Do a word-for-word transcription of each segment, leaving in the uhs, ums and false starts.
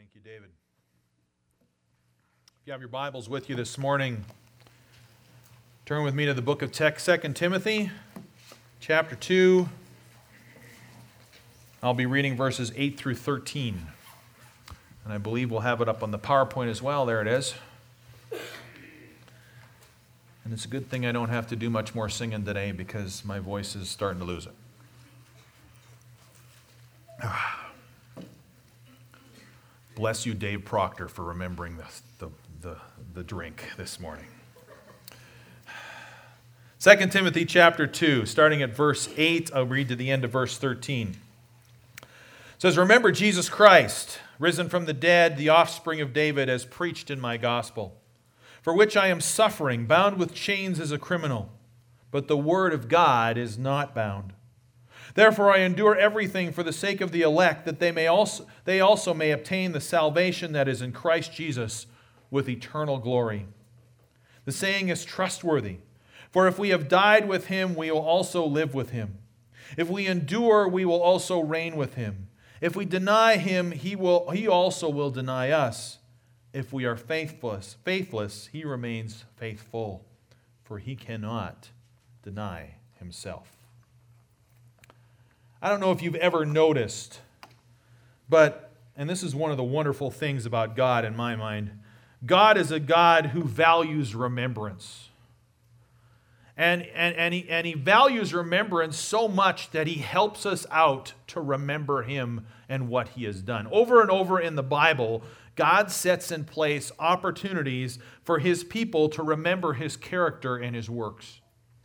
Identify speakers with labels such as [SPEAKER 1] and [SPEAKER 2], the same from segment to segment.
[SPEAKER 1] Thank you, David. If you have your Bibles with you this morning, turn with me to the book of Second Timothy, chapter two. I'll be reading verses eight through thirteen. And I believe we'll have it up on the PowerPoint as well. There it is. And it's a good thing I don't have to do much more singing today because my voice is starting to lose it. Bless you, Dave Proctor, for remembering the, the, the, the drink this morning. Second Timothy chapter two, starting at verse eight, I'll read to the end of verse thirteen. It says, "Remember Jesus Christ, risen from the dead, the offspring of David, as preached in my gospel, for which I am suffering, bound with chains as a criminal. But the word of God is not bound. Therefore I endure everything for the sake of the elect, that they may also they also may obtain the salvation that is in Christ Jesus with eternal glory. The saying is trustworthy, for if we have died with him, we will also live with him. If we endure, we will also reign with him. If we deny him, he will he also will deny us. If we are faithless, faithless, he remains faithful, for he cannot deny himself." I don't know if you've ever noticed, but, and this is one of the wonderful things about God in my mind, God is a God who values remembrance. And, and, and, he, and he values remembrance so much that he helps us out to remember him and what he has done. Over and over in the Bible, God sets in place opportunities for his people to remember his character and his works.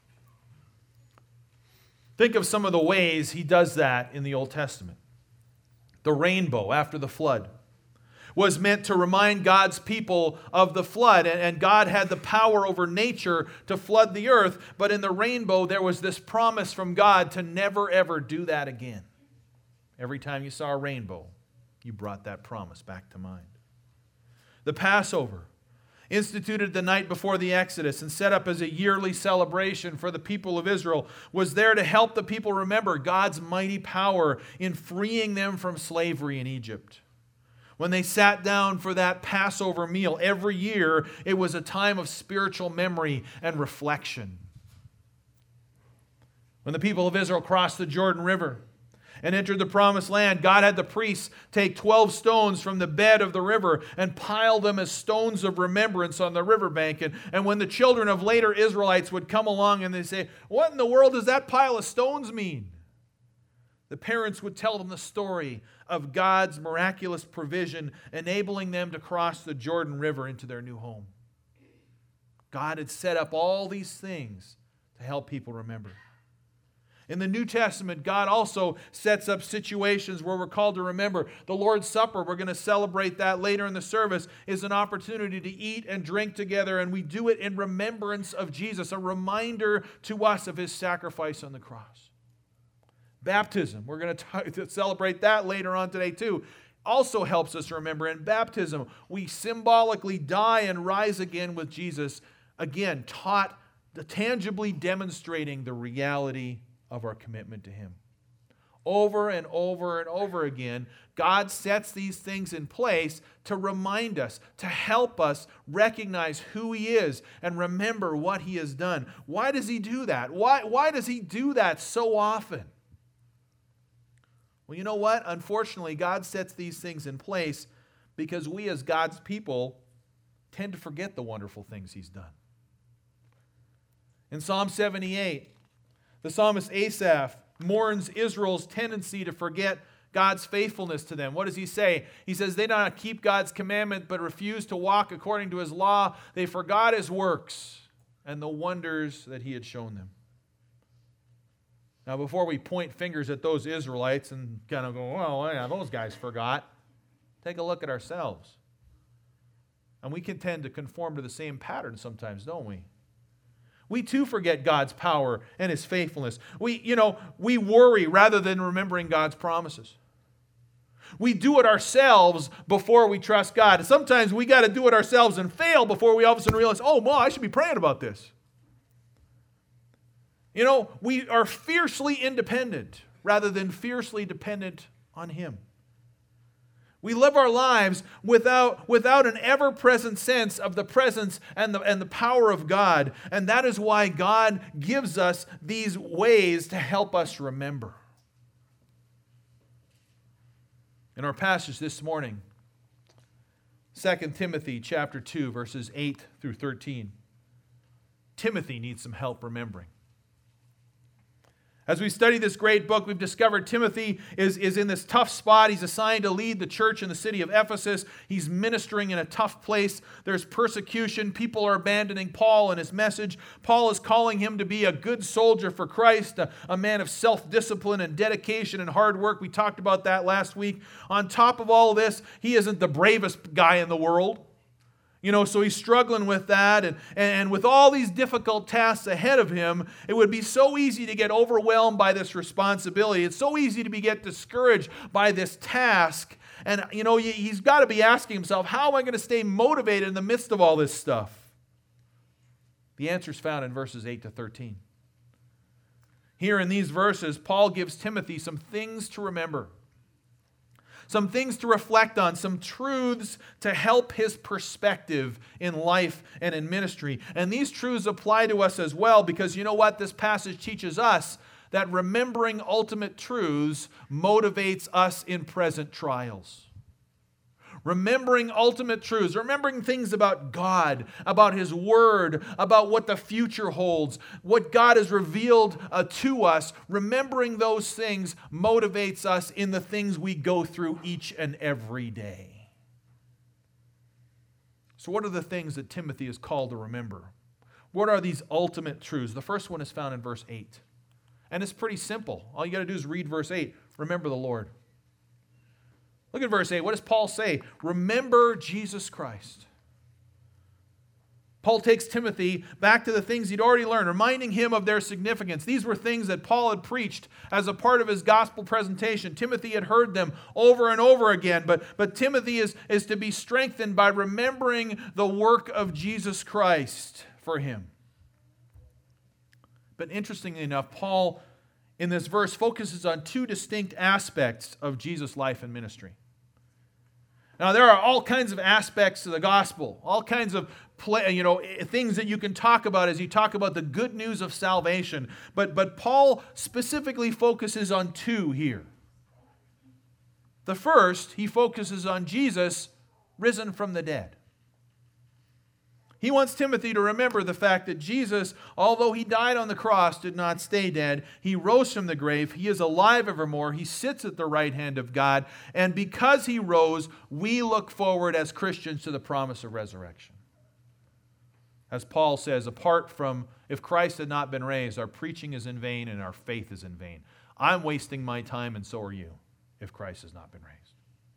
[SPEAKER 1] Think of some of the ways he does that in the Old Testament. The rainbow after the flood was meant to remind God's people of the flood, and God had the power over nature to flood the earth, but in the rainbow there was this promise from God to never ever do that again. Every time you saw a rainbow, you brought that promise back to mind. The Passover, instituted the night before the Exodus and set up as a yearly celebration for the people of Israel, was there to help the people remember God's mighty power in freeing them from slavery in Egypt. When they sat down for that Passover meal every year, it was a time of spiritual memory and reflection. When the people of Israel crossed the Jordan River and entered the promised land, God had the priests take twelve stones from the bed of the river and pile them as stones of remembrance on the riverbank. And, and when the children of later Israelites would come along and they say, "What in the world does that pile of stones mean?" the parents would tell them the story of God's miraculous provision, enabling them to cross the Jordan River into their new home. God had set up all these things to help people remember. In the New Testament, God also sets up situations where we're called to remember. The Lord's Supper, we're going to celebrate that later in the service, is an opportunity to eat and drink together, and we do it in remembrance of Jesus, a reminder to us of his sacrifice on the cross. Baptism, we're going to, to celebrate that later on today too, also helps us remember. In baptism, we symbolically die and rise again with Jesus, again, taught, tangibly demonstrating the reality of our commitment to him. Over and over and over again, God sets these things in place to remind us, to help us recognize who he is and remember what he has done. Why does he do that? Why, why does he do that so often? Well, you know what? Unfortunately, God sets these things in place because we as God's people tend to forget the wonderful things he's done. In Psalm seventy-eight, the psalmist Asaph mourns Israel's tendency to forget God's faithfulness to them. What does he say? He says, "They did not keep God's commandment, but refused to walk according to his law. They forgot his works and the wonders that he had shown them." Now, before we point fingers at those Israelites and kind of go, "Well, yeah, those guys forgot," take a look at ourselves. And we can tend to conform to the same pattern sometimes, don't we? We too forget God's power and his faithfulness. We, you know, we worry rather than remembering God's promises. We do it ourselves before we trust God. Sometimes we got to do it ourselves and fail before we all of a sudden realize, "Oh, well, I should be praying about this." You know, we are fiercely independent rather than fiercely dependent on him. We live our lives without, without an ever-present sense of the presence and the, and the power of God. And that is why God gives us these ways to help us remember. In our passage this morning, Second Timothy chapter two, verses eight through thirteen. Timothy needs some help remembering. As we study this great book, we've discovered Timothy is, is in this tough spot. He's assigned to lead the church in the city of Ephesus. He's ministering in a tough place. There's persecution. People are abandoning Paul and his message. Paul is calling him to be a good soldier for Christ, a, a man of self-discipline and dedication and hard work. We talked about that last week. On top of all this, he isn't the bravest guy in the world. You know, so he's struggling with that, and, and with all these difficult tasks ahead of him, it would be so easy to get overwhelmed by this responsibility. It's so easy to be, get discouraged by this task. And, you know, he's got to be asking himself, how am I going to stay motivated in the midst of all this stuff? The answer is found in verses eight to thirteen. Here in these verses, Paul gives Timothy some things to remember. Some things to reflect on, some truths to help his perspective in life and in ministry. And these truths apply to us as well, because you know what? This passage teaches us that remembering ultimate truths motivates us in present trials. Remembering ultimate truths, remembering things about God, about His Word, about what the future holds, what God has revealed uh, to us, remembering those things motivates us in the things we go through each and every day. So what are the things that Timothy is called to remember? What are these ultimate truths? The first one is found in verse eight. And it's pretty simple. All you got to do is read verse eight. Remember the Lord. Look at verse eight. What does Paul say? Remember Jesus Christ. Paul takes Timothy back to the things he'd already learned, reminding him of their significance. These were things that Paul had preached as a part of his gospel presentation. Timothy had heard them over and over again, but, but Timothy is, is to be strengthened by remembering the work of Jesus Christ for him. But interestingly enough, Paul in this verse focuses on two distinct aspects of Jesus' life and ministry. Now, there are all kinds of aspects to the gospel, all kinds of play, you know, things that you can talk about as you talk about the good news of salvation. But, but Paul specifically focuses on two here. The first, he focuses on Jesus risen from the dead. He wants Timothy to remember the fact that Jesus, although he died on the cross, did not stay dead. He rose from the grave. He is alive evermore. He sits at the right hand of God. And because he rose, we look forward as Christians to the promise of resurrection. As Paul says, apart from, if Christ had not been raised, our preaching is in vain and our faith is in vain. I'm wasting my time and so are you, if Christ has not been raised.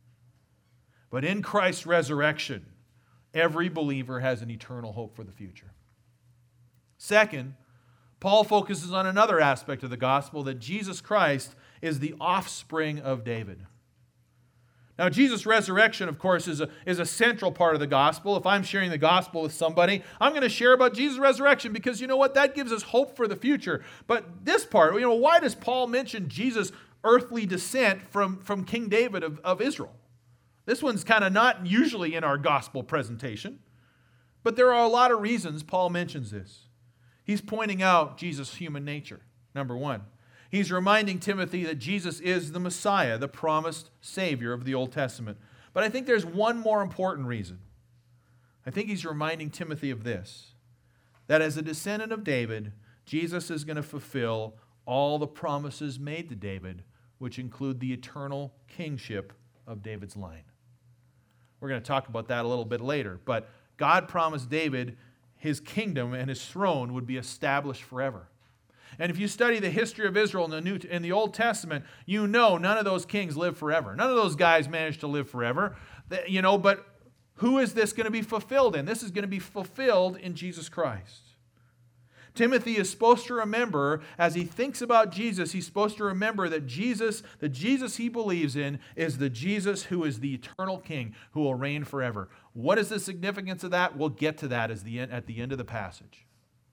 [SPEAKER 1] But in Christ's resurrection, every believer has an eternal hope for the future. Second, Paul focuses on another aspect of the gospel, that Jesus Christ is the offspring of David. Now, Jesus' resurrection, of course, is a, is a central part of the gospel. If I'm sharing the gospel with somebody, I'm going to share about Jesus' resurrection because you know what? That gives us hope for the future. But this part, you know, why does Paul mention Jesus' earthly descent from, from King David of, of Israel? This one's kind of not usually in our gospel presentation, but there are a lot of reasons Paul mentions this. He's pointing out Jesus' human nature, number one. He's reminding Timothy that Jesus is the Messiah, the promised Savior of the Old Testament. But I think there's one more important reason. I think he's reminding Timothy of this, that as a descendant of David, Jesus is going to fulfill all the promises made to David, which include the eternal kingship of David's line. We're going to talk about that a little bit later. But God promised David his kingdom and his throne would be established forever. And if you study the history of Israel in the New, in the Old Testament, you know none of those kings lived forever. None of those guys managed to live forever. You know, but who is this going to be fulfilled in? This is going to be fulfilled in Jesus Christ. Timothy is supposed to remember, as he thinks about Jesus, he's supposed to remember that Jesus, the Jesus he believes in, is the Jesus who is the eternal King who will reign forever. What is the significance of that? We'll get to that as the end, at the end of the passage.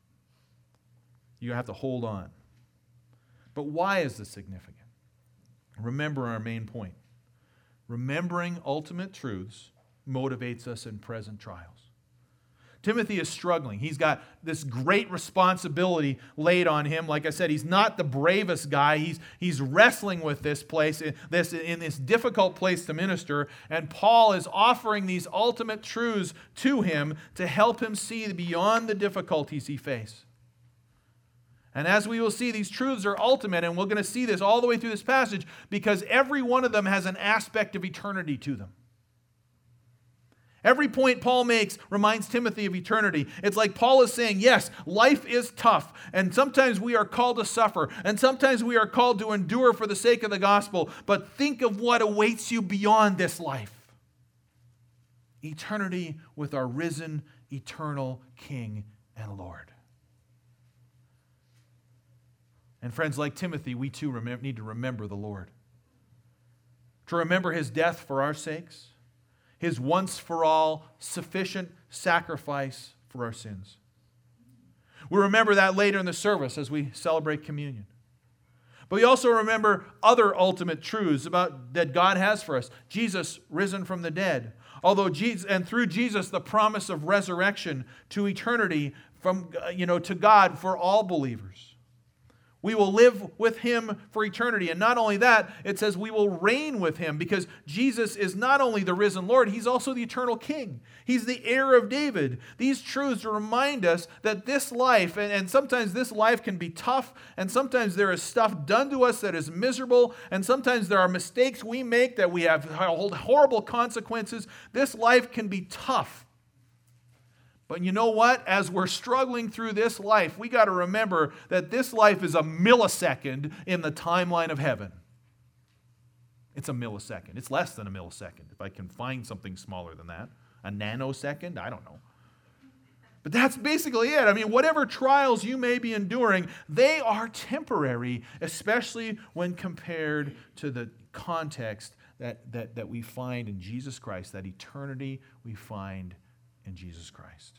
[SPEAKER 1] You have to hold on. But why is this significant? Remember our main point. Remembering ultimate truths motivates us in present trials. Timothy is struggling. He's got this great responsibility laid on him. Like I said, he's not the bravest guy. He's, he's wrestling with this place, this, in this difficult place to minister. And Paul is offering these ultimate truths to him to help him see beyond the difficulties he faces. And as we will see, these truths are ultimate, and we're going to see this all the way through this passage because every one of them has an aspect of eternity to them. Every point Paul makes reminds Timothy of eternity. It's like Paul is saying, yes, life is tough, and sometimes we are called to suffer, and sometimes we are called to endure for the sake of the gospel, but think of what awaits you beyond this life. Eternity with our risen, eternal King and Lord. And friends, like Timothy, we too remember, need to remember the Lord. To remember his death for our sakes, his once-for-all sufficient sacrifice for our sins. We remember that later in the service as we celebrate communion. But we also remember other ultimate truths about that God has for us. Jesus risen from the dead. Although Jesus, and through Jesus, the promise of resurrection to eternity from, you know, to God for all believers. We will live with him for eternity. And not only that, it says we will reign with him because Jesus is not only the risen Lord, he's also the eternal King. He's the heir of David. These truths remind us that this life, and, and sometimes this life can be tough, and sometimes there is stuff done to us that is miserable, and sometimes there are mistakes we make that we have hold horrible consequences. This life can be tough. But you know what? As we're struggling through this life, we got to remember that this life is a millisecond in the timeline of heaven. It's a millisecond. It's less than a millisecond. If I can find something smaller than that. A nanosecond? I don't know. But that's basically it. I mean, whatever trials you may be enduring, they are temporary, especially when compared to the context that, that, that we find in Jesus Christ, that eternity we find in Jesus Christ.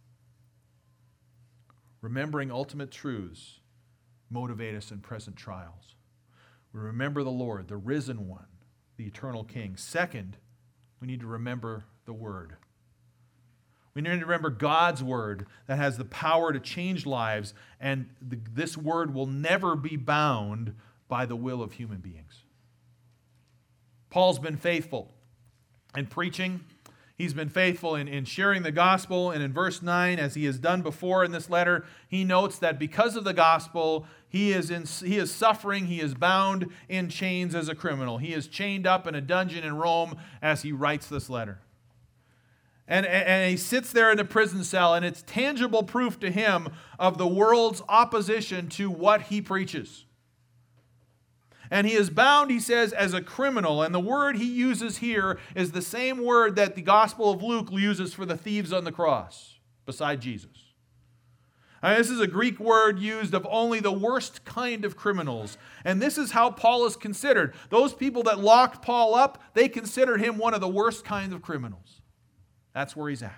[SPEAKER 1] Remembering ultimate truths motivate us in present trials. We remember the Lord, the risen one, the eternal King. Second, we need to remember the Word. We need to remember God's Word that has the power to change lives, and the, this Word will never be bound by the will of human beings. Paul's been faithful in preaching. He's been faithful in, in sharing the gospel, and in verse nine, as he has done before in this letter, he notes that because of the gospel, he is, in, he is suffering, he is bound in chains as a criminal. He is chained up in a dungeon in Rome as he writes this letter. And, and he sits there in a prison cell, and it's tangible proof to him of the world's opposition to what he preaches. And he is bound, he says, as a criminal. And the word he uses here is the same word that the Gospel of Luke uses for the thieves on the cross, beside Jesus. And this is a Greek word used of only the worst kind of criminals. And this is how Paul is considered. Those people that locked Paul up, they considered him one of the worst kinds of criminals. That's where he's at.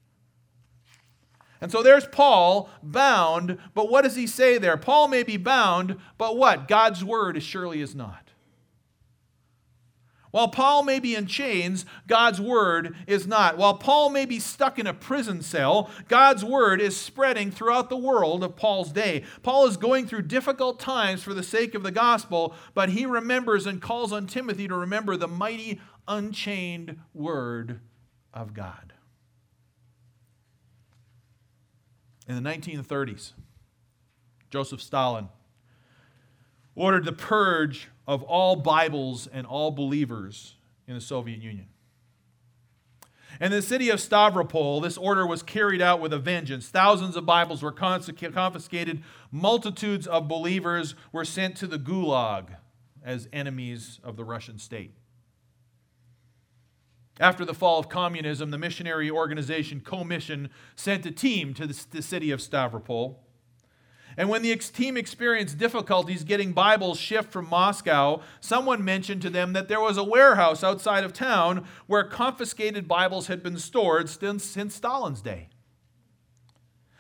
[SPEAKER 1] And so there's Paul bound, but what does he say there? Paul may be bound, but what? God's word surely is not. While Paul may be in chains, God's word is not. While Paul may be stuck in a prison cell, God's word is spreading throughout the world of Paul's day. Paul is going through difficult times for the sake of the gospel, but he remembers and calls on Timothy to remember the mighty, unchained word of God. In the nineteen thirties, Joseph Stalin ordered the purge of all Bibles and all believers in the Soviet Union. In the city of Stavropol, this order was carried out with a vengeance. Thousands of Bibles were confiscated. Multitudes of believers were sent to the Gulag as enemies of the Russian state. After the fall of communism, the missionary organization Commission sent a team to the, the city of Stavropol. And when the ex- team experienced difficulties getting Bibles shipped from Moscow, someone mentioned to them that there was a warehouse outside of town where confiscated Bibles had been stored since, since Stalin's day.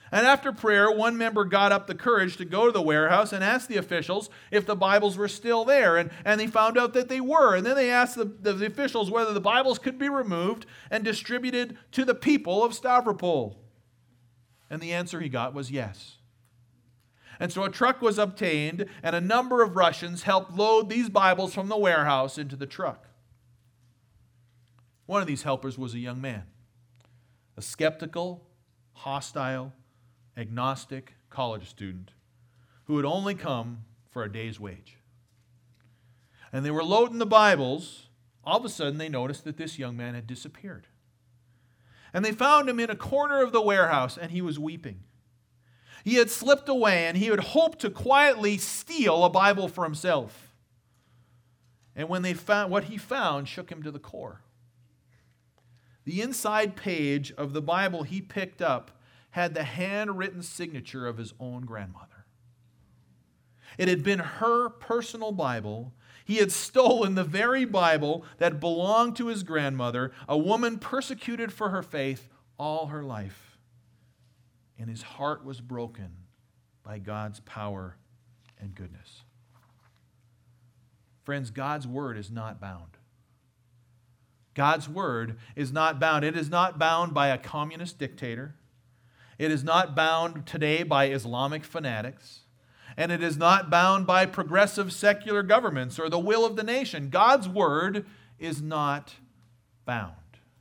[SPEAKER 1] And after prayer, one member got up the courage to go to the warehouse and ask the officials if the Bibles were still there. And, and they found out that they were. And then they asked the, the, the officials whether the Bibles could be removed and distributed to the people of Stavropol. And the answer he got was yes. And so a truck was obtained, and a number of Russians helped load these Bibles from the warehouse into the truck. One of these helpers was a young man, a skeptical, hostile, agnostic college student who had only come for a day's wage. And they were loading the Bibles. All of a sudden, they noticed that this young man had disappeared. And they found him in a corner of the warehouse, and he was weeping. He had slipped away, and he had hoped to quietly steal a Bible for himself. And when they found what he found shook him to the core. The inside page of the Bible he picked up had the handwritten signature of his own grandmother. It had been her personal Bible. He had stolen the very Bible that belonged to his grandmother, a woman persecuted for her faith all her life. And his heart was broken by God's power and goodness. Friends, God's word is not bound. God's word is not bound. It is not bound by a communist dictator. It is not bound today by Islamic fanatics. And it is not bound by progressive secular governments or the will of the nation. God's word is not bound.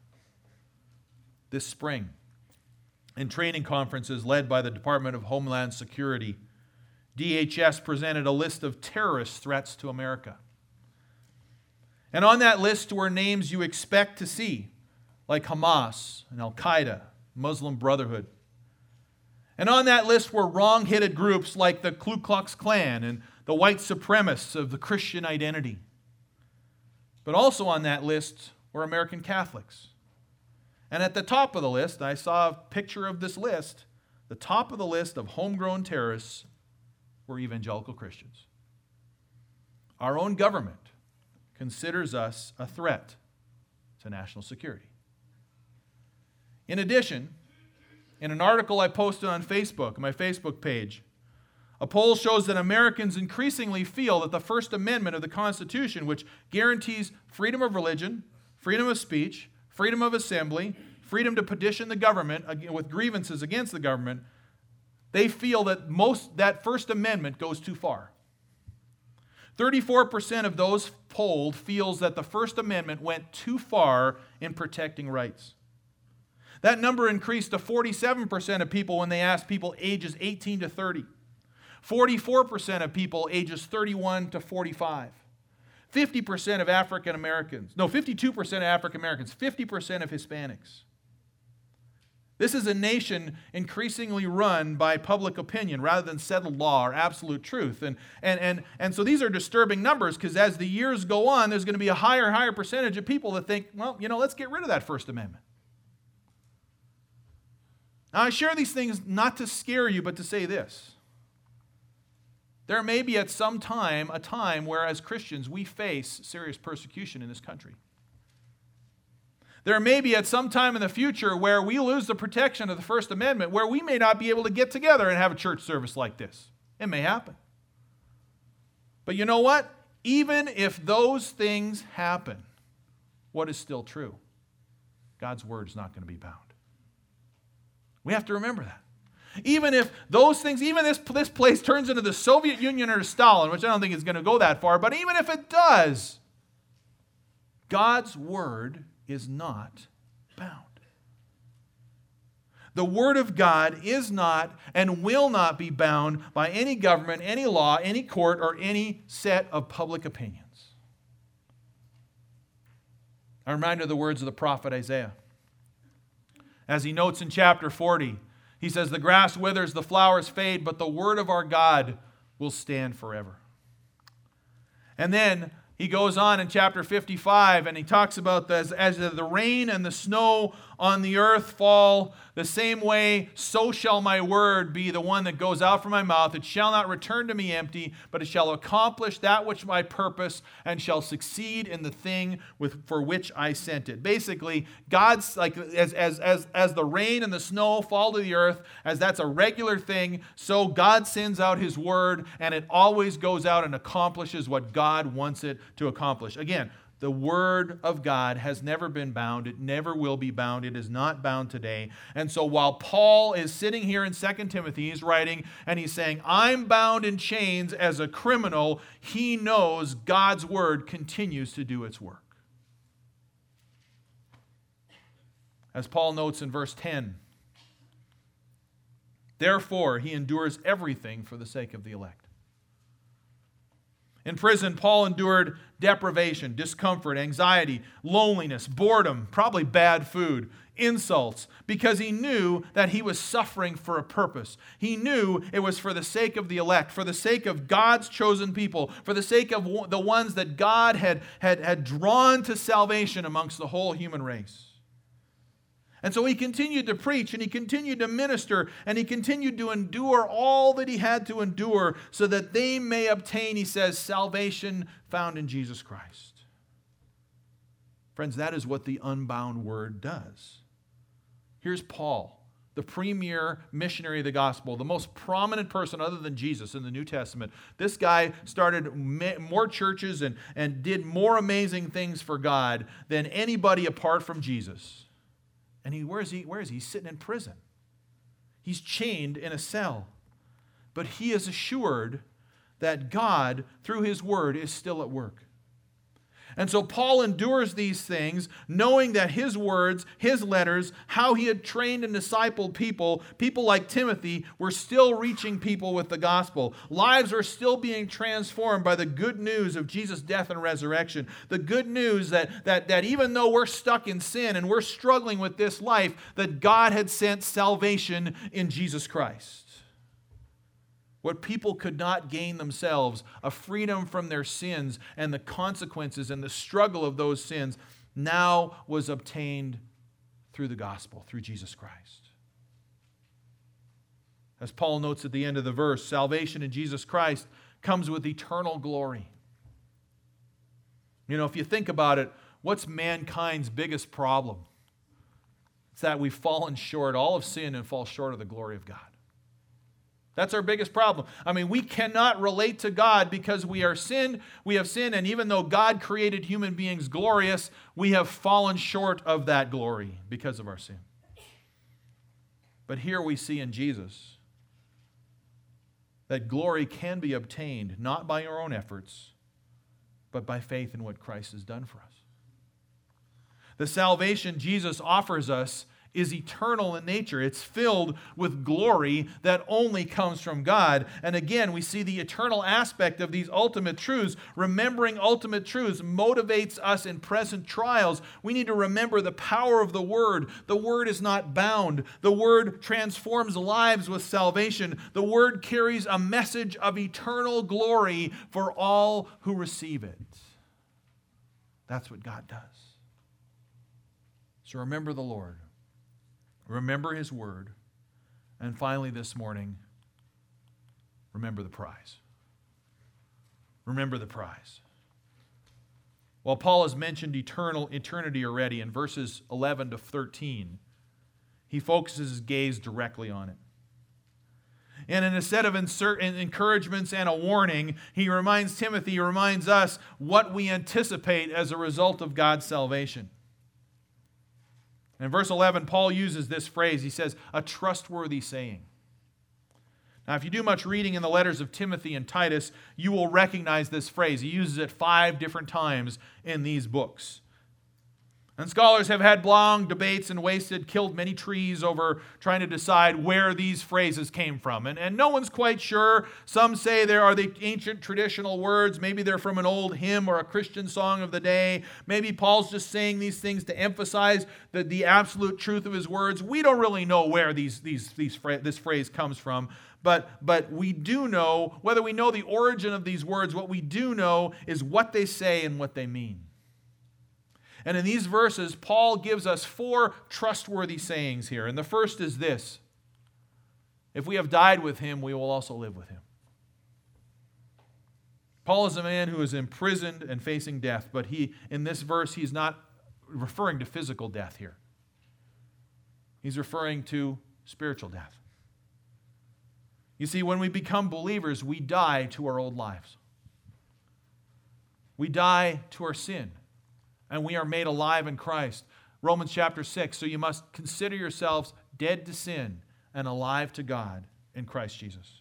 [SPEAKER 1] This spring, in training conferences led by the Department of Homeland Security, D H S presented a list of terrorist threats to America. And on that list were names you expect to see, like Hamas and Al-Qaeda, Muslim Brotherhood. And on that list were wrong-headed groups like the Ku Klux Klan and the white supremacists of the Christian identity. But also on that list were American Catholics. And at the top of the list, I saw a picture of this list, the top of the list of homegrown terrorists were evangelical Christians. Our own government considers us a threat to national security. In addition, in an article I posted on Facebook, my Facebook page, a poll shows that Americans increasingly feel that the First Amendment of the Constitution, which guarantees freedom of religion, freedom of speech, freedom of assembly, freedom to petition the government with grievances against the government, they feel that most that First Amendment goes too far. thirty-four percent of those polled feels that the First Amendment went too far in protecting rights. That number increased to forty-seven percent of people when they asked people ages eighteen to thirty. forty-four percent of people ages thirty-one to forty-five. fifty percent of African Americans, no, fifty-two percent of African Americans, fifty percent of Hispanics. This is a nation increasingly run by public opinion rather than settled law or absolute truth. And, and, and, and so these are disturbing numbers because as the years go on, there's going to be a higher and higher percentage of people that think, well, you know, let's get rid of that First Amendment. Now, I share these things not to scare you, but to say this. There may be at some time a time where as Christians we face serious persecution in this country. There may be at some time in the future where we lose the protection of the First Amendment, where we may not be able to get together and have a church service like this. It may happen. But you know what? Even if those things happen, what is still true? God's word is not going to be bound. We have to remember that. Even if those things, even if this, this place turns into the Soviet Union or Stalin, which I don't think is going to go that far, but even if it does, God's word is not bound. The word of God is not and will not be bound by any government, any law, any court, or any set of public opinions. I'm reminded of the words of the prophet Isaiah. As he notes in chapter forty, he says, "The grass withers, the flowers fade, but the word of our God will stand forever." And then he goes on in chapter fifty-five and he talks about this, as the rain and the snow on the earth fall, the same way so shall my word be the one that goes out from my mouth. It shall not return to me empty, but it shall accomplish that which my purpose and shall succeed in the thing with, for which I sent it. Basically, God's like as, as, as, as the rain and the snow fall to the earth, as that's a regular thing, so God sends out his word and it always goes out and accomplishes what God wants it to accomplish. Again, the word of God has never been bound. It never will be bound. It is not bound today. And so while Paul is sitting here in Second Timothy, he's writing and he's saying, I'm bound in chains as a criminal. He knows God's word continues to do its work. As Paul notes in verse ten, therefore he endures everything for the sake of the elect. In prison, Paul endured deprivation, discomfort, anxiety, loneliness, boredom, probably bad food, insults, because he knew that he was suffering for a purpose. He knew it was for the sake of the elect, for the sake of God's chosen people, for the sake of the ones that God had, had, had drawn to salvation amongst the whole human race. And so he continued to preach and he continued to minister and he continued to endure all that he had to endure so that they may obtain, he says, salvation found in Jesus Christ. Friends, that is what the unbound word does. Here's Paul, the premier missionary of the gospel, the most prominent person other than Jesus in the New Testament. This guy started more churches and, and did more amazing things for God than anybody apart from Jesus. And he, where is he? Where is he? He's sitting in prison. He's chained in a cell. But he is assured that God, through his word, is still at work. And so Paul endures these things, knowing that his words, his letters, how he had trained and discipled people, people like Timothy, were still reaching people with the gospel. Lives are still being transformed by the good news of Jesus' death and resurrection. The good news that, that, that even though we're stuck in sin and we're struggling with this life, that God had sent salvation in Jesus Christ. What people could not gain themselves, a freedom from their sins and the consequences and the struggle of those sins, now was obtained through the gospel, through Jesus Christ. As Paul notes at the end of the verse, salvation in Jesus Christ comes with eternal glory. You know, if you think about it, what's mankind's biggest problem? It's that we've fallen short, all of sin, and fall short of the glory of God. That's our biggest problem. I mean, we cannot relate to God because we are sinned, we have sinned, and even though God created human beings glorious, we have fallen short of that glory because of our sin. But here we see in Jesus that glory can be obtained not by our own efforts, but by faith in what Christ has done for us. The salvation Jesus offers us is eternal in nature. It's filled with glory that only comes from God. And again, we see the eternal aspect of these ultimate truths. Remembering ultimate truths motivates us in present trials. We need to remember the power of the Word. The Word is not bound. The Word transforms lives with salvation. The Word carries a message of eternal glory for all who receive it. That's what God does. So remember the Lord. Remember his word. And finally this morning, remember the prize. Remember the prize. While Paul has mentioned eternal eternity already in verses eleven to thirteen, he focuses his gaze directly on it. And in a set of insert, encouragements and a warning, he reminds Timothy, he reminds us what we anticipate as a result of God's salvation. In verse eleven, Paul uses this phrase. He says, a trustworthy saying. Now, if you do much reading in the letters of Timothy and Titus, you will recognize this phrase. He uses it five different times in these books. And scholars have had long debates and wasted, killed many trees over trying to decide where these phrases came from. And, and no one's quite sure. Some say there are the ancient traditional words. Maybe they're from an old hymn or a Christian song of the day. Maybe Paul's just saying these things to emphasize the, the absolute truth of his words. We don't really know where these, these, these, this phrase comes from. But, but we do know, whether we know the origin of these words, what we do know is what they say and what they mean. And in these verses, Paul gives us four trustworthy sayings here. And the first is this: if we have died with him, we will also live with him. Paul is a man who is imprisoned and facing death, but he, in this verse, he's not referring to physical death here. He's referring to spiritual death. You see, when we become believers, we die to our old lives. We die to our sin, and we are made alive in Christ. Romans chapter six, so you must consider yourselves dead to sin and alive to God in Christ Jesus.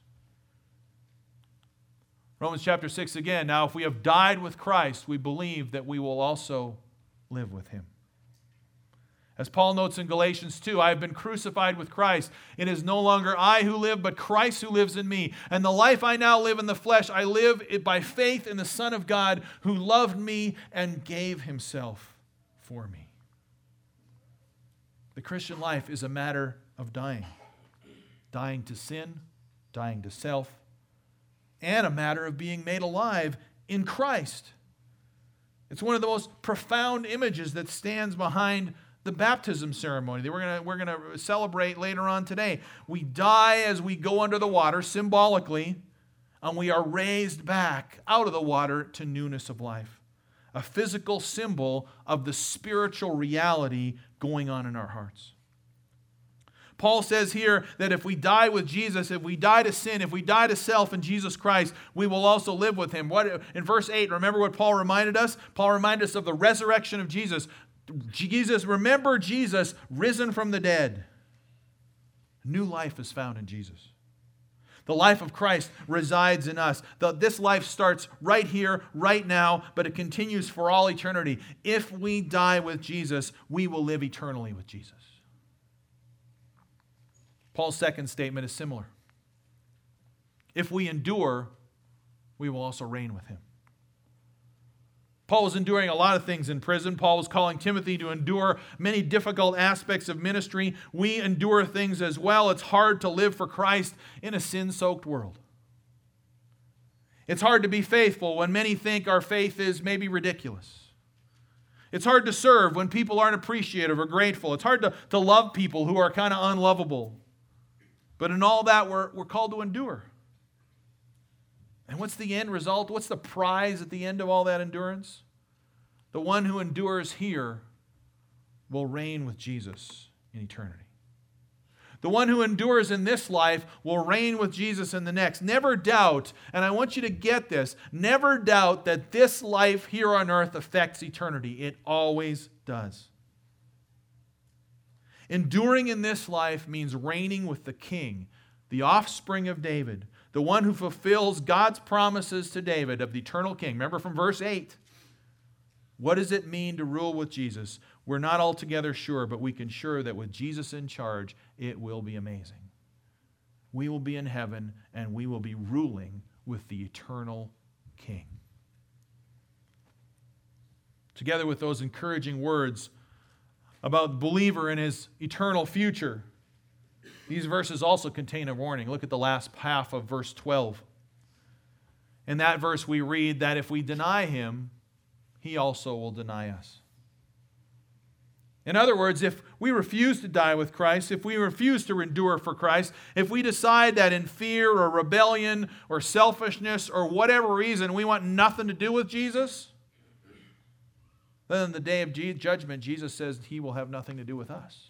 [SPEAKER 1] Romans chapter six again, now if we have died with Christ, we believe that we will also live with him. As Paul notes in Galatians two, I have been crucified with Christ. It is no longer I who live, but Christ who lives in me. And the life I now live in the flesh, I live it by faith in the Son of God who loved me and gave himself for me. The Christian life is a matter of dying. Dying to sin, dying to self, and a matter of being made alive in Christ. It's one of the most profound images that stands behind the baptism ceremony that we're going we're going to celebrate later on today. We die as we go under the water, symbolically, and we are raised back out of the water to newness of life. A physical symbol of the spiritual reality going on in our hearts. Paul says here that if we die with Jesus, if we die to sin, if we die to self in Jesus Christ, we will also live with him. What, in verse eight, remember what Paul reminded us? Paul reminded us of the resurrection of Jesus. Jesus, remember Jesus risen from the dead. New life is found in Jesus. The life of Christ resides in us. The, this life starts right here, right now, but it continues for all eternity. If we die with Jesus, we will live eternally with Jesus. Paul's second statement is similar. If we endure, we will also reign with him. Paul was enduring a lot of things in prison. Paul was calling Timothy to endure many difficult aspects of ministry. We endure things as well. It's hard to live for Christ in a sin-soaked world. It's hard to be faithful when many think our faith is maybe ridiculous. It's hard to serve when people aren't appreciative or grateful. It's hard to, to love people who are kind of unlovable. But in all that, we're, we're called to endure. And what's the end result? What's the prize at the end of all that endurance? The one who endures here will reign with Jesus in eternity. The one who endures in this life will reign with Jesus in the next. Never doubt, and I want you to get this, never doubt that this life here on earth affects eternity. It always does. Enduring in this life means reigning with the King, the offspring of David, the one who fulfills God's promises to David of the eternal King. Remember from verse eight. What does it mean to rule with Jesus? We're not altogether sure, but we can sure that with Jesus in charge, it will be amazing. We will be in heaven, and we will be ruling with the eternal King. Together with those encouraging words about the believer and his eternal future, these verses also contain a warning. Look at the last half of verse twelve. In that verse we read that if we deny him, he also will deny us. In other words, if we refuse to die with Christ, if we refuse to endure for Christ, if we decide that in fear or rebellion or selfishness or whatever reason we want nothing to do with Jesus, then on the day of judgment, Jesus says he will have nothing to do with us.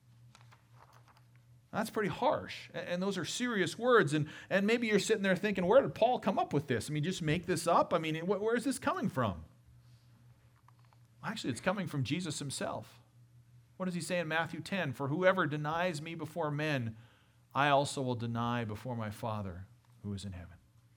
[SPEAKER 1] That's pretty harsh. And those are serious words. And, and maybe you're sitting there thinking, where did Paul come up with this? I mean, just make this up? I mean, where is this coming from? Actually, it's coming from Jesus himself. What does he say in Matthew ten? For whoever denies me before men, I also will deny before my Father who is in heaven.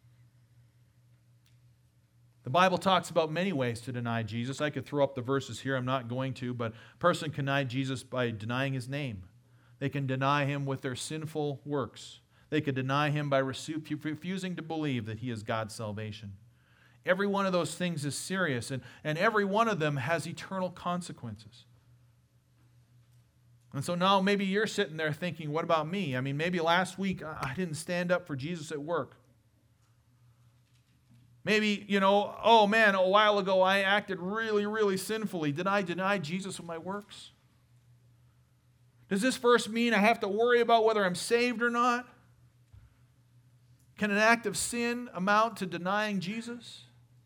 [SPEAKER 1] The Bible talks about many ways to deny Jesus. I could throw up the verses here. I'm not going to, but a person can deny Jesus by denying his name. They can deny him with their sinful works. They could deny him by refusing to believe that he is God's salvation. Every one of those things is serious, and, and every one of them has eternal consequences. And so now maybe you're sitting there thinking, what about me? I mean, maybe last week I didn't stand up for Jesus at work. Maybe, you know, oh man, a while ago I acted really, really sinfully. Did I deny Jesus with my works? Does this verse mean I have to worry about whether I'm saved or not? Can an act of sin amount to denying Jesus?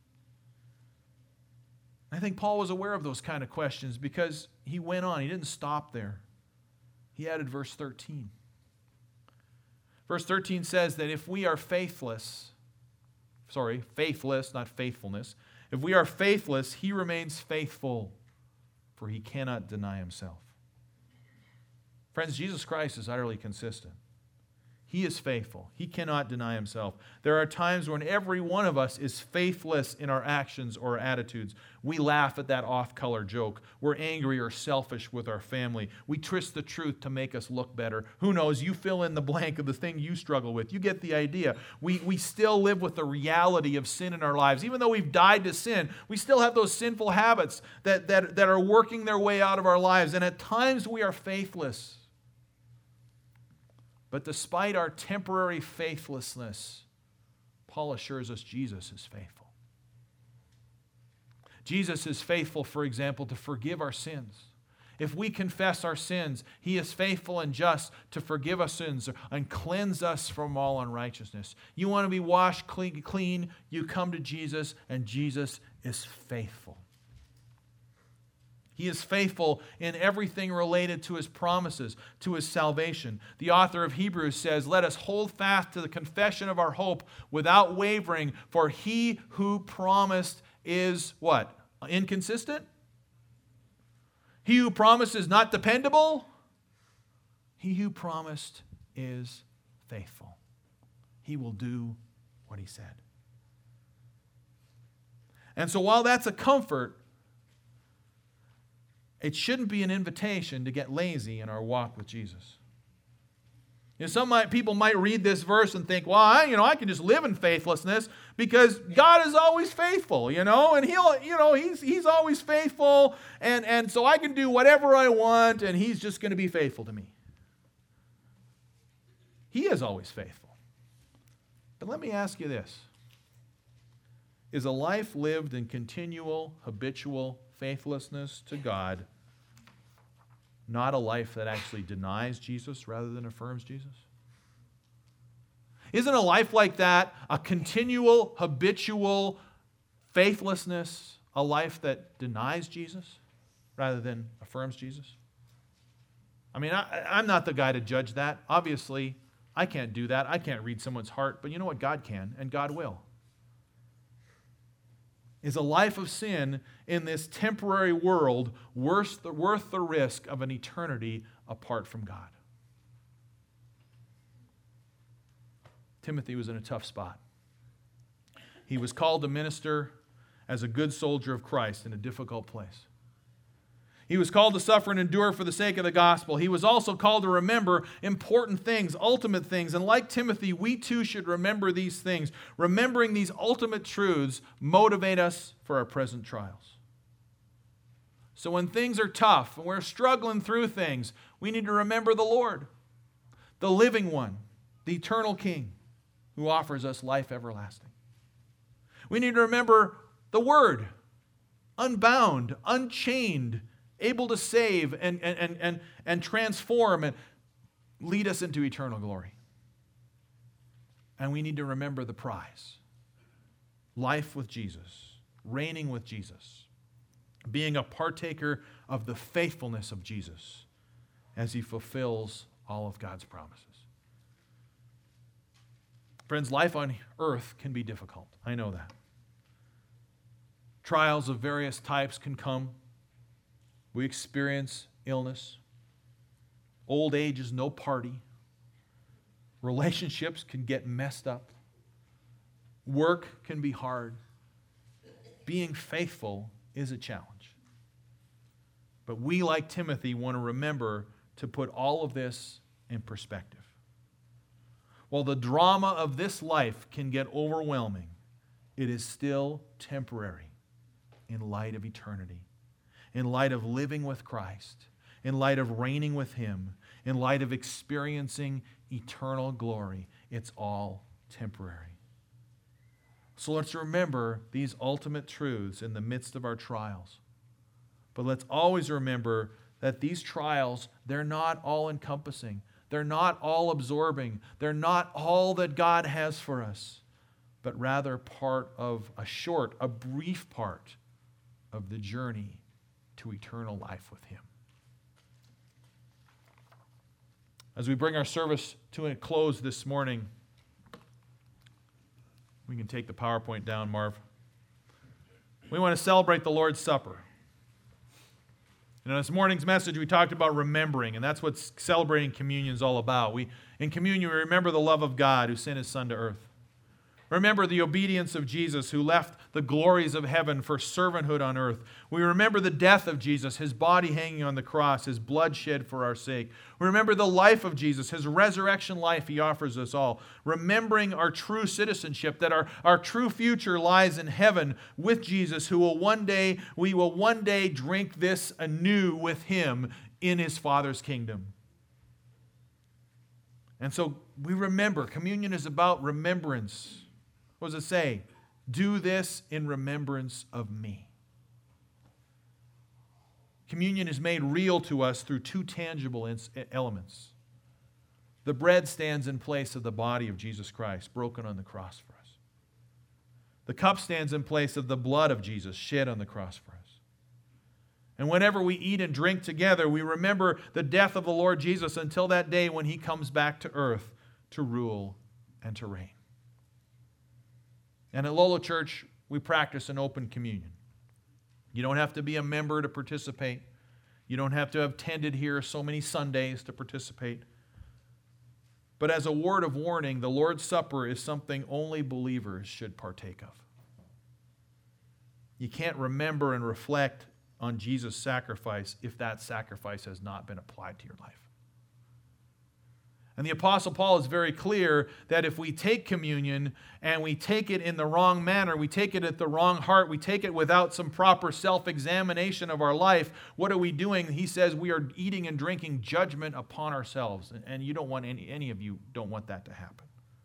[SPEAKER 1] I think Paul was aware of those kind of questions because he went on. He didn't stop there. He added verse thirteen. Verse thirteen says that if we are faithless, sorry, faithless, not faithfulness, if we are faithless, he remains faithful, for he cannot deny himself. Friends, Jesus Christ is utterly consistent. He is faithful. He cannot deny himself. There are times when every one of us is faithless in our actions or attitudes. We laugh at that off-color joke. We're angry or selfish with our family. We twist the truth to make us look better. Who knows? You fill in the blank of the thing you struggle with. You get the idea. We, we still live with the reality of sin in our lives. Even though we've died to sin, we still have those sinful habits that, that, that are working their way out of our lives. And at times we are faithless. But despite our temporary faithlessness, Paul assures us Jesus is faithful. Jesus is faithful, for example, to forgive our sins. If we confess our sins, he is faithful and just to forgive our sins and cleanse us from all unrighteousness. You want to be washed clean, you come to Jesus, and Jesus is faithful. He is faithful in everything related to his promises, to his salvation. The author of Hebrews says, "Let us hold fast to the confession of our hope without wavering, for he who promised is" what? Inconsistent? He who promised is not dependable? He who promised is faithful. He will do what he said. And so while that's a comfort, it shouldn't be an invitation to get lazy in our walk with Jesus. You know, some might, people might read this verse and think, well, I, you know, I can just live in faithlessness because God is always faithful, you know, and he'll, you know, he's he's always faithful, and, and so I can do whatever I want, and he's just going to be faithful to me. He is always faithful. But let me ask you this. Is a life lived in continual, habitual faithlessness to God not a life that actually denies Jesus rather than affirms Jesus? Isn't a life like that, a continual, habitual faithlessness, a life that denies Jesus rather than affirms Jesus? I mean, I, I'm not the guy to judge that. Obviously, I can't do that. I can't read someone's heart, but you know what? God can, and God will. Is a life of sin in this temporary world worth the, worth the risk of an eternity apart from God? Timothy was in a tough spot. He was called to minister as a good soldier of Christ in a difficult place. He was called to suffer and endure for the sake of the gospel. He was also called to remember important things, ultimate things. And like Timothy, we too should remember these things. Remembering these ultimate truths motivate us for our present trials. So when things are tough and we're struggling through things, we need to remember the Lord, the living one, the eternal King who offers us life everlasting. We need to remember the Word, unbound, unchained, able to save and, and, and, and transform and lead us into eternal glory. And we need to remember the prize. Life with Jesus, reigning with Jesus, being a partaker of the faithfulness of Jesus as he fulfills all of God's promises. Friends, life on earth can be difficult. I know that. Trials of various types can come. We experience illness. Old age is no party. Relationships can get messed up. Work can be hard. Being faithful is a challenge. But we, like Timothy, want to remember to put all of this in perspective. While the drama of this life can get overwhelming, it is still temporary in light of eternity. In light of living with Christ, in light of reigning with him, in light of experiencing eternal glory, it's all temporary. So let's remember these ultimate truths in the midst of our trials. But let's always remember that these trials, they're not all-encompassing. They're not all-absorbing. They're not all that God has for us, but rather part of a short, a brief part of the journey to eternal life with Him. As we bring our service to a close this morning, we can take the PowerPoint down, Marv. We want to celebrate the Lord's Supper. And in this morning's message, we talked about remembering, and that's what celebrating communion is all about. We, in communion, we remember the love of God who sent His Son to earth. Remember the obedience of Jesus who left the glories of heaven for servanthood on earth. We remember the death of Jesus, His body hanging on the cross, His blood shed for our sake. We remember the life of Jesus, His resurrection life He offers us all. Remembering our true citizenship, that our, our true future lies in heaven with Jesus, who will one day, we will one day drink this anew with Him in His Father's kingdom. And so we remember. Communion is about remembrance. What does it say? Do this in remembrance of me. Communion is made real to us through two tangible elements. The bread stands in place of the body of Jesus Christ, broken on the cross for us. The cup stands in place of the blood of Jesus, shed on the cross for us. And whenever we eat and drink together, we remember the death of the Lord Jesus until that day when He comes back to earth to rule and to reign. And at Lolo Church, we practice an open communion. You don't have to be a member to participate. You don't have to have attended here so many Sundays to participate. But as a word of warning, the Lord's Supper is something only believers should partake of. You can't remember and reflect on Jesus' sacrifice if that sacrifice has not been applied to your life. And the Apostle Paul is very clear that if we take communion and we take it in the wrong manner, we take it at the wrong heart, we take it without some proper self-examination of our life, what are we doing? He says we are eating and drinking judgment upon ourselves. And you don't want any, any of you don't want that to happen.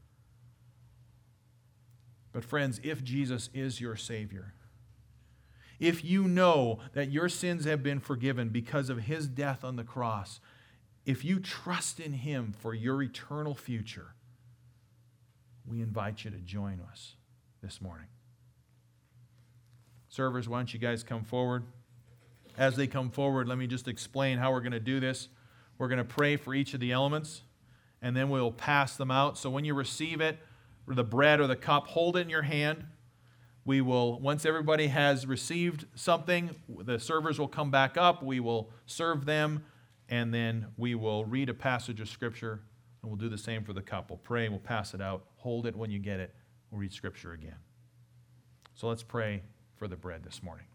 [SPEAKER 1] But friends, if Jesus is your Savior, if you know that your sins have been forgiven because of His death on the cross, if you trust in Him for your eternal future, we invite you to join us this morning. Servers, why don't you guys come forward? As they come forward, let me just explain how we're going to do this. We're going to pray for each of the elements, and then we'll pass them out. So when you receive it, or the bread or the cup, hold it in your hand. We will, once everybody has received something, the servers will come back up. We will serve them. And then we will read a passage of Scripture, and we'll do the same for the cup. We'll pray, and we'll pass it out. Hold it when you get it. We'll read Scripture again. So let's pray for the bread this morning.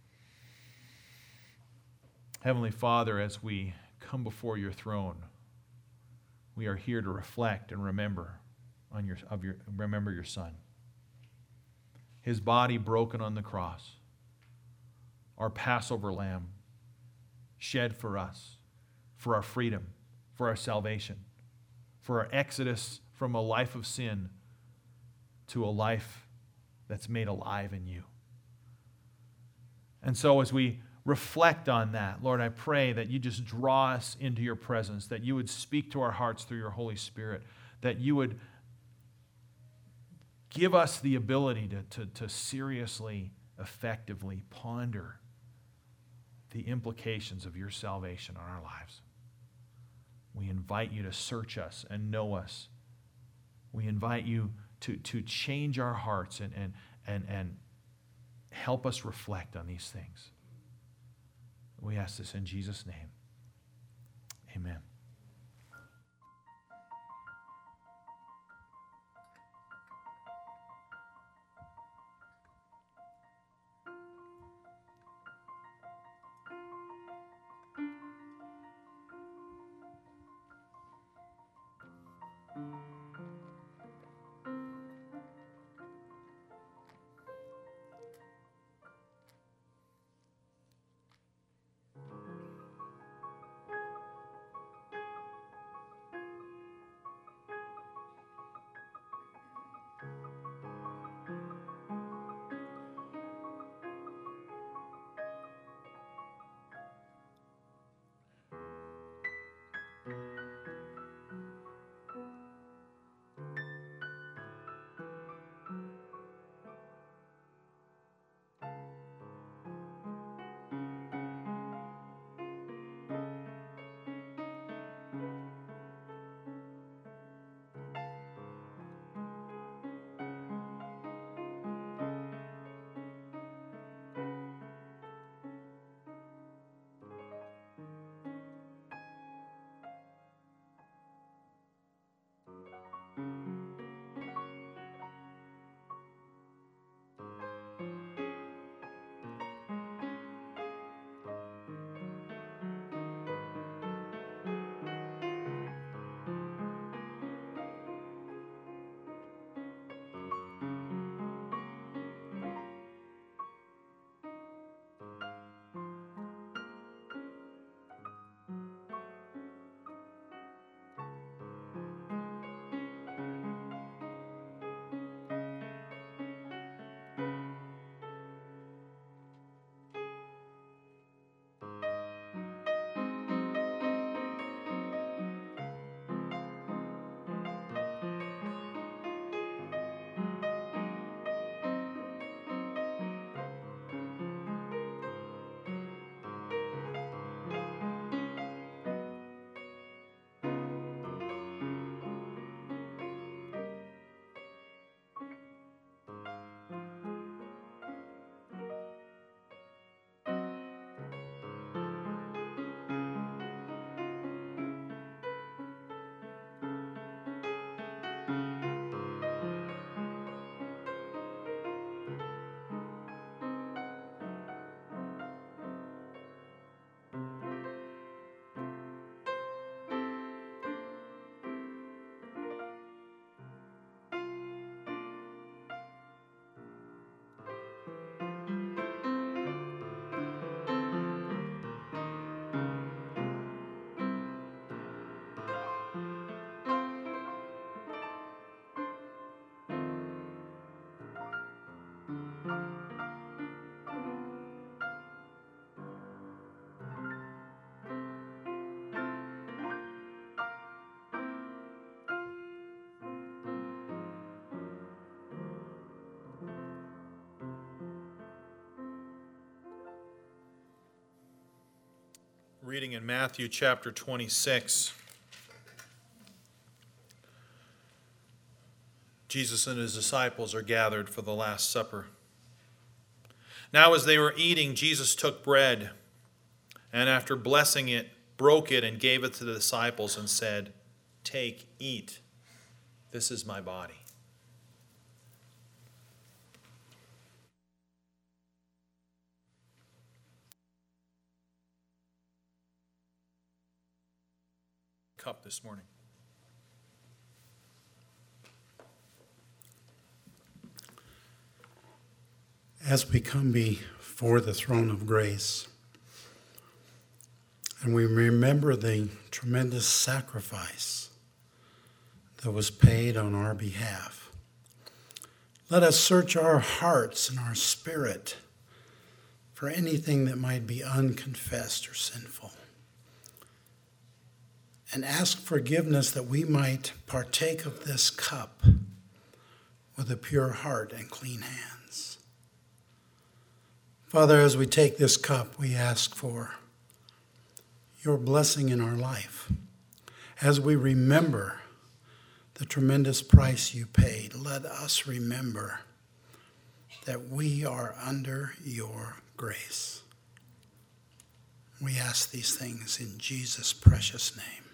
[SPEAKER 1] Heavenly Father, as we come before your throne, we are here to reflect and remember on your, of your, remember your Son. His body broken on the cross, our Passover lamb, shed for us, for our freedom, for our salvation, for our exodus from a life of sin to a life that's made alive in you. And so as we reflect on that, Lord, I pray that you just draw us into your presence, that you would speak to our hearts through your Holy Spirit, that you would give us the ability to, to, to seriously, effectively ponder the implications of your salvation on our lives. We invite you to search us and know us. We invite you to, to change our hearts and, and, and, and help us reflect on these things. We ask this in Jesus' name. Amen. Reading in Matthew chapter twenty-six. Jesus and his disciples are gathered for the Last Supper. Now as they were eating, Jesus took bread, and after blessing it, broke it and gave it to the disciples and said, "Take, eat. This is my body." Cup this morning.
[SPEAKER 2] As we come before the throne of grace and we remember the tremendous sacrifice that was paid on our behalf, let us search our hearts and our spirit for anything that might be unconfessed or sinful, and ask forgiveness that we might partake of this cup with a pure heart and clean hands. Father, as we take this cup, we ask for your blessing in our life. As we remember the tremendous price you paid, let us remember that we are under your grace. We ask these things in Jesus' precious name.